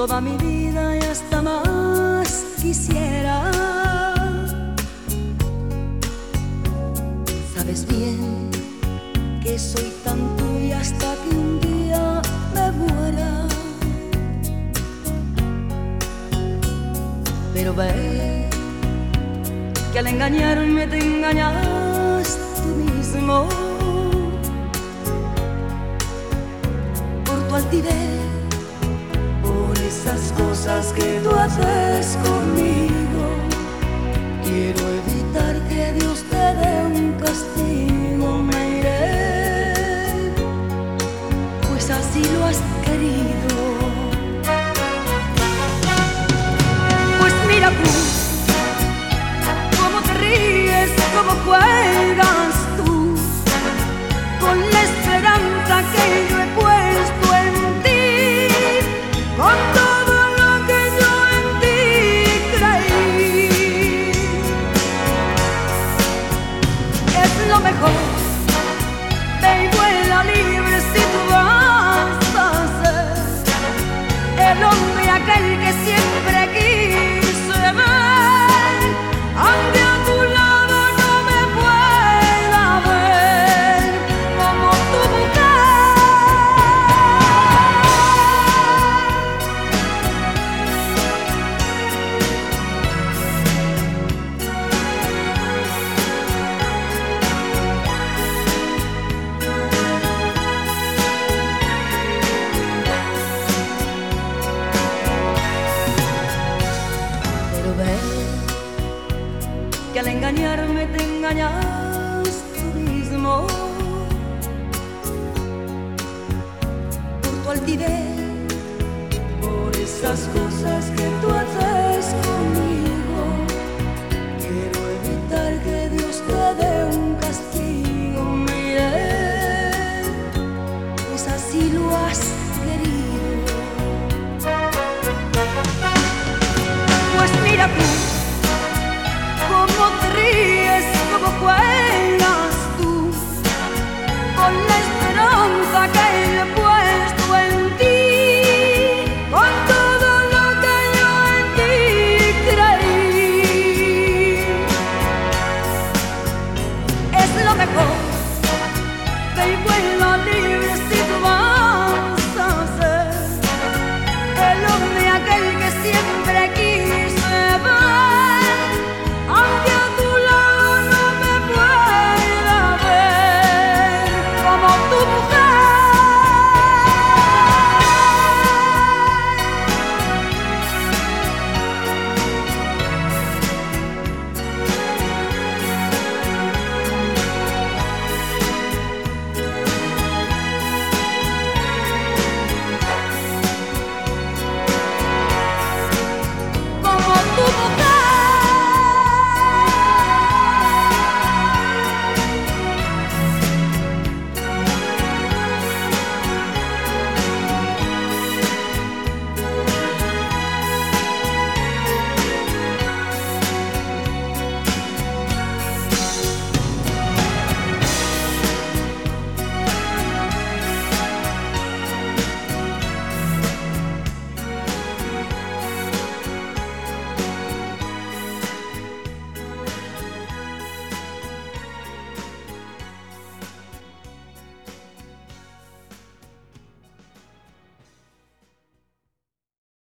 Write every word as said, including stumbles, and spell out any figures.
toda mi vida y hasta más quisiera. Sabes bien que soy tan tuya hasta que un día me muera. Pero ve que al engañarme te engañas tú mismo. Por tu altivez, por esas cosas que tú haces conmigo, quiero evitar que Dios te dé un castigo. Me iré, pues así lo has querido. Pues mira tú, cómo te ríes, cómo juegas tú con la esperanza que yo he puesto en ti, con todo lo que yo en ti creí. Es lo mejor, ve y vuela libre si tú vas a ser el hombre aquel que siempre quise ver, aunque a tu lado no me pueda ver como tu mujer. Pero ve que al engañarme te engañas tú mismo. Por tu altivez, por esas cosas que tú haces conmigo, quiero evitar que Dios te dé un castigo. Me iré, pues así lo has querido. Pues mira tú, cómo te ríes, cómo juegas tú con la esperanza que yo he puesto en ti, con todo lo que yo en ti creí. Es lo mejor, ve y vuela